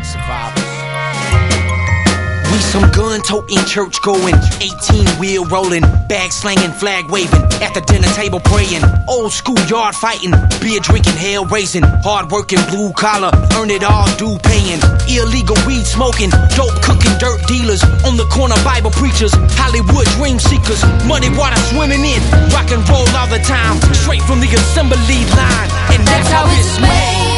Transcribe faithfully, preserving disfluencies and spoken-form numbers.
survivors. We some gun-toting, church-going, eighteen-wheel rolling, bag-slanging, flag-waving, at the dinner table praying, old-school yard fighting, beer-drinking, hell-raising, hard-working, blue-collar, earn it all, due paying, illegal weed-smoking, dope-cooking, dirt dealers, on the corner Bible preachers, Hollywood dream seekers, muddy water swimming in, rock and roll all the time, straight from the assembly line, and that's, that's how it's made.